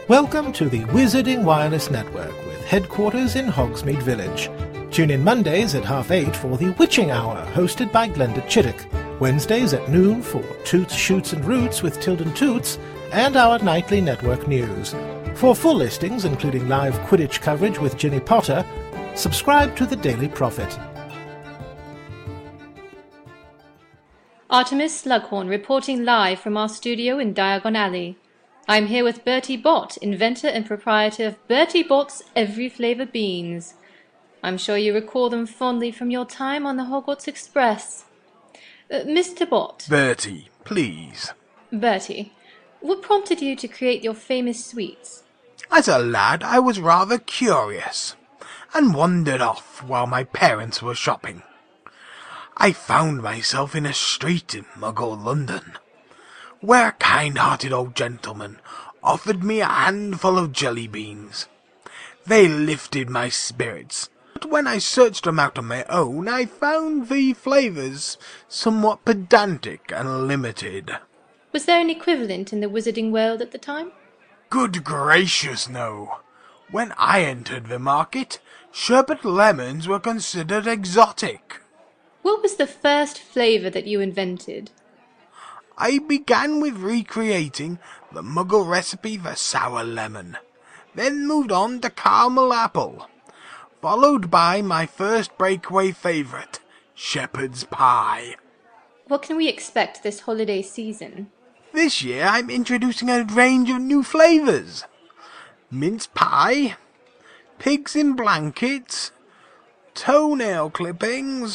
Welcome to the Wizarding Wireless Network with headquarters in Hogsmeade Village. Tune in Mondays at 8:30 for the Witching Hour, hosted by Glenda Chittick. Wednesdays at noon for Toots, Shoots and Roots with Tilden Toots, and our nightly network news. For full listings, including live Quidditch coverage with Ginny Potter, subscribe to the Daily Prophet. Artemis Slughorn reporting live from our studio in Diagon Alley. I'm here with Bertie Bott, inventor and proprietor of Bertie Bott's Every Flavour Beans. I'm sure you recall them fondly from your time on the Hogwarts Express. Mr. Bott. Bertie, please. Bertie, what prompted you to create your famous sweets? As a lad, I was rather curious, and wandered off while my parents were shopping. I found myself in a street in Muggle London, where a kind-hearted old gentleman offered me a handful of jelly beans. They lifted my spirits, but when I searched them out on my own, I found the flavours somewhat pedantic and limited. Was there an equivalent in the wizarding world at the time? Good gracious, no. When I entered the market, sherbet lemons were considered exotic. What was the first flavour that you invented? I began with recreating the Muggle recipe for sour lemon, then moved on to caramel apple, followed by my first breakaway favourite, shepherd's pie. What can we expect this holiday season? This year I'm introducing a range of new flavours. Mince pie, pigs in blankets, toenail clippings,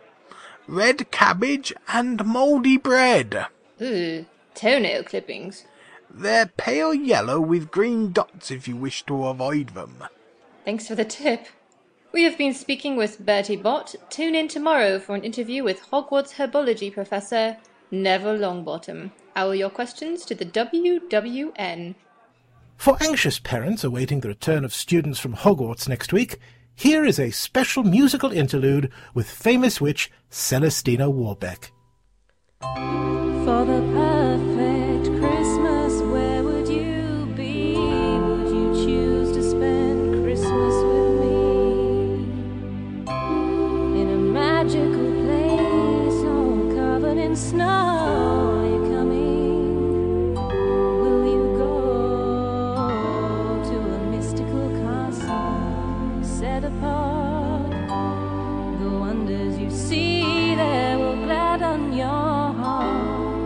red cabbage and mouldy bread. Ooh, toenail clippings. They're pale yellow with green dots if you wish to avoid them. Thanks for the tip. We have been speaking with Bertie Bott. Tune in tomorrow for an interview with Hogwarts herbology professor Neville Longbottom. Owl your questions to the WWN. For anxious parents awaiting the return of students from Hogwarts next week, here is a special musical interlude with famous witch Celestina Warbeck. For the perfect Christmas, where would you be? Would you choose to spend Christmas with me? In a magical place, all covered in snow, are you coming? Will you go to a mystical castle set apart? The wonders you see there will gladden your heart.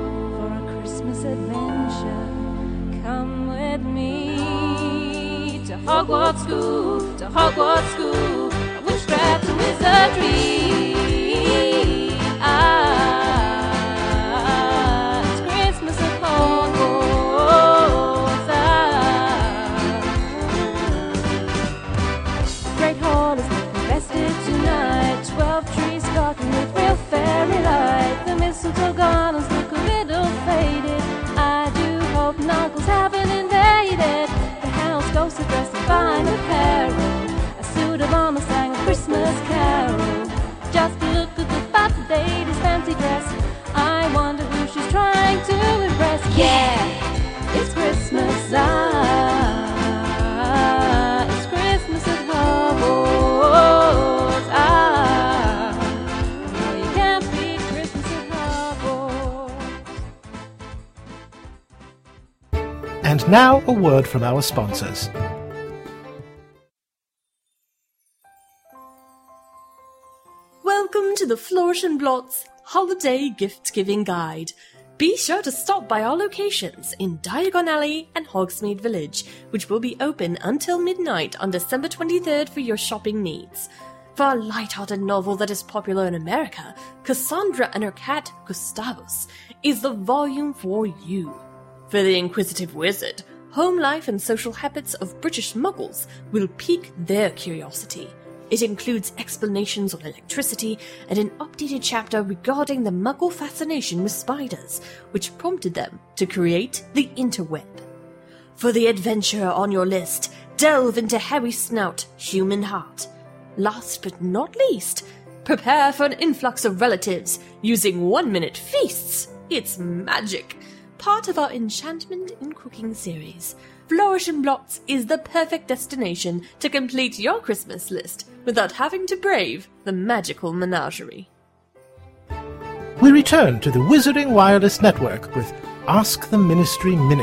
Adventure, come with me to Hogwarts School, of witchcraft and wizardry. It's Christmas at Hogwarts. The Great Hall is looking festive tonight. 12 trees sparkling with real fairy light. The mistletoe gardens look a little faded. Knuckles haven't invaded. The house ghosts are dressed in fine apparel. A suit of armor sang a Christmas carol. Just look at the fat lady's fancy dress. I wonder who she's trying to impress. Yeah, it's Christmas. It's Christmas at Hogwarts. No, you can't beat Christmas at Hogwarts. And now a word from our sponsors. Welcome to the Flourish and Blots Holiday Gift-Giving Guide. Be sure to stop by our locations in Diagon Alley and Hogsmeade Village, which will be open until midnight on December 23rd for your shopping needs. For a light-hearted novel that is popular in America, Cassandra and her cat, Gustavus, is the volume for you. For the inquisitive wizard, home life and social habits of British muggles will pique their curiosity. It includes explanations on electricity and an updated chapter regarding the muggle fascination with spiders, which prompted them to create the interweb. For the adventure on your list, delve into Harry Snout, Human Heart. Last but not least, prepare for an influx of relatives using 1-minute feasts. It's magic! Part of our Enchantment in Cooking series. Flourish and Blots is the perfect destination to complete your Christmas list without having to brave the magical menagerie. We return to the Wizarding Wireless Network with Ask the Ministry Minute.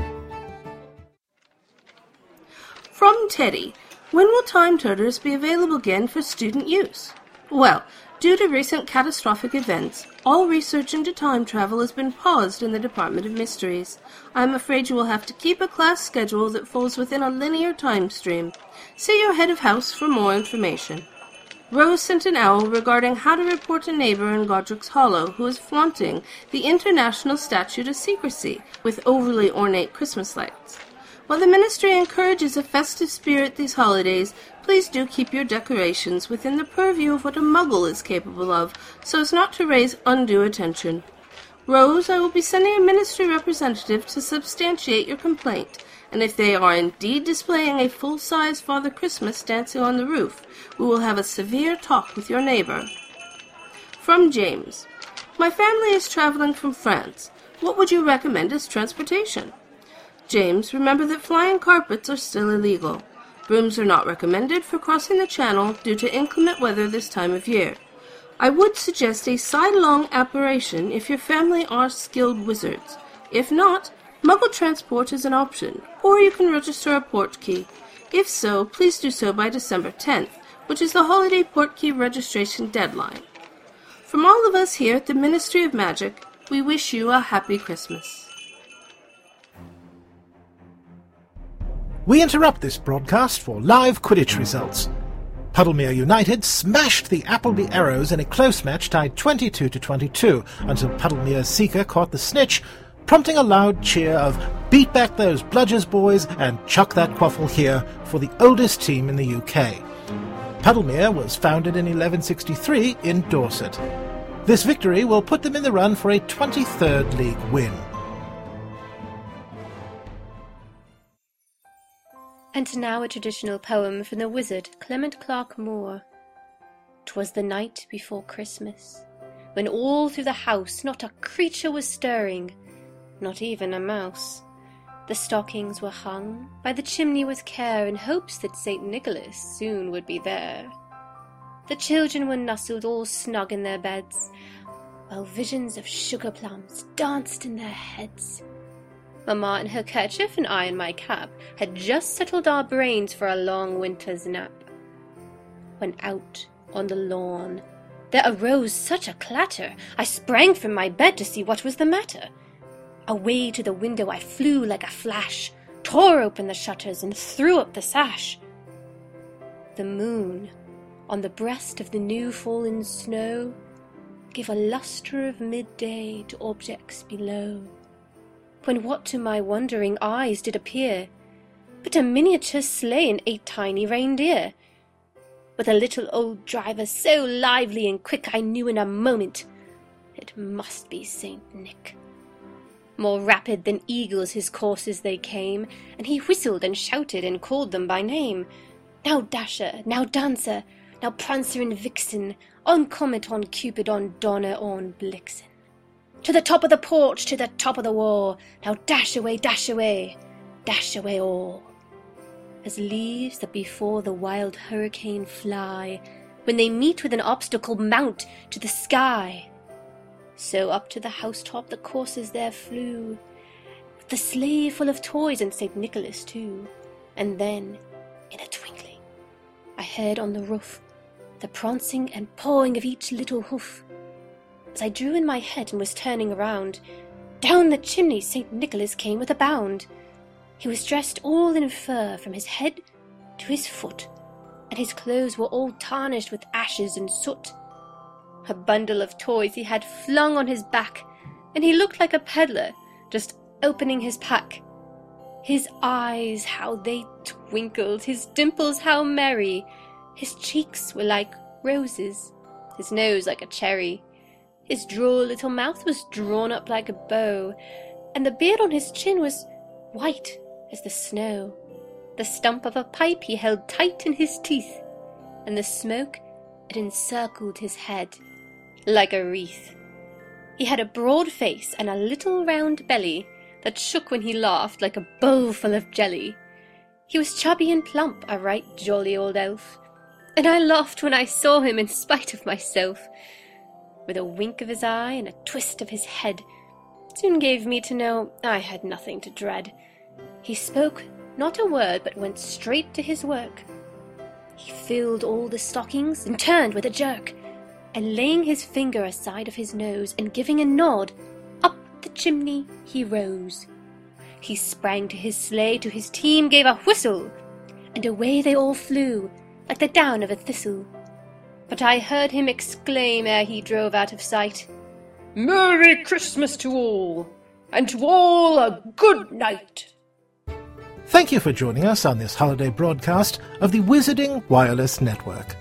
From Teddy. When will Time Turters be available again for student use? Well, due to recent catastrophic events, all research into time travel has been paused in the Department of Mysteries. I'm afraid you will have to keep a class schedule that falls within a linear time stream. See your head of house for more information. Rose sent an owl regarding how to report a neighbor in Godric's Hollow who is flaunting the International Statute of Secrecy with overly ornate Christmas lights. While the Ministry encourages a festive spirit these holidays, please do keep your decorations within the purview of what a Muggle is capable of, so as not to raise undue attention. Rose, I will be sending a Ministry representative to substantiate your complaint, and if they are indeed displaying a full-size Father Christmas dancing on the roof, we will have a severe talk with your neighbor. From James. My family is traveling from France. What would you recommend as transportation? James, remember that flying carpets are still illegal. Brooms are not recommended for crossing the channel due to inclement weather this time of year. I would suggest a side-along apparition if your family are skilled wizards. If not, Muggle transport is an option, or you can register a portkey. If so, please do so by December 10th, which is the holiday portkey registration deadline. From all of us here at the Ministry of Magic, we wish you a happy Christmas. We interrupt this broadcast for live Quidditch results. Puddlemere United smashed the Appleby Arrows in a close match tied 22-22 until Puddlemere's Seeker caught the snitch, prompting a loud cheer of "Beat back those Bludgers boys and chuck that quaffle here" for the oldest team in the UK. Puddlemere was founded in 1163 in Dorset. This victory will put them in the run for a 23rd league win. And now a traditional poem from the wizard Clement Clark Moore. 'Twas the night before Christmas, when all through the house not a creature was stirring, not even a mouse. The stockings were hung by the chimney with care in hopes that St. Nicholas soon would be there. The children were nestled all snug in their beds, while visions of sugar plums danced in their heads. Mamma in her kerchief and I in my cap had just settled our brains for a long winter's nap, when out on the lawn there arose such a clatter, I sprang from my bed to see what was the matter. Away to the window I flew like a flash, tore open the shutters and threw up the sash. The moon, on the breast of the new-fallen snow, gave a lustre of midday to objects below. When what to my wondering eyes did appear but a miniature sleigh and 8 tiny reindeer, with a little old driver so lively and quick I knew in a moment it must be St. Nick. More rapid than eagles his coursers they came, and he whistled and shouted and called them by name. Now Dasher, now Dancer, now Prancer and Vixen, on Comet, on Cupid, on Donner, on Blixen. To the top of the porch, to the top of the wall, now dash away all. As leaves that before the wild hurricane fly, when they meet with an obstacle mount to the sky, so up to the housetop the coursers there flew, with the sleigh full of toys and St. Nicholas too. And then, in a twinkling, I heard on the roof the prancing and pawing of each little hoof. As I drew in my head and was turning around, down the chimney St. Nicholas came with a bound. He was dressed all in fur from his head to his foot, and his clothes were all tarnished with ashes and soot. A bundle of toys he had flung on his back, and he looked like a peddler just opening his pack. His eyes, how they twinkled, his dimples how merry, his cheeks were like roses, his nose like a cherry. His droll little mouth was drawn up like a bow, and the beard on his chin was white as the snow. The stump of a pipe he held tight in his teeth, and the smoke had encircled his head like a wreath. He had a broad face and a little round belly that shook when he laughed like a bowl full of jelly. He was chubby and plump, a right jolly old elf, and I laughed when I saw him in spite of myself. With a wink of his eye and a twist of his head, soon gave me to know I had nothing to dread. He spoke not a word, but went straight to his work. He filled all the stockings and turned with a jerk, and laying his finger aside of his nose and giving a nod, up the chimney he rose. He sprang to his sleigh, to his team gave a whistle, and away they all flew like the down of a thistle. But I heard him exclaim ere he drove out of sight, "Merry Christmas to all, and to all a good night." Thank you for joining us on this holiday broadcast of the Wizarding Wireless Network.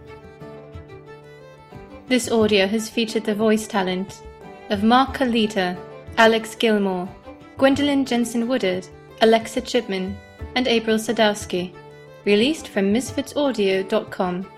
This audio has featured the voice talent of Mark Kalita, Alex Gilmore, Gwendolyn Jensen-Woodard, Alexa Chipman, and April Sadowski. Released from MisfitsAudio.com.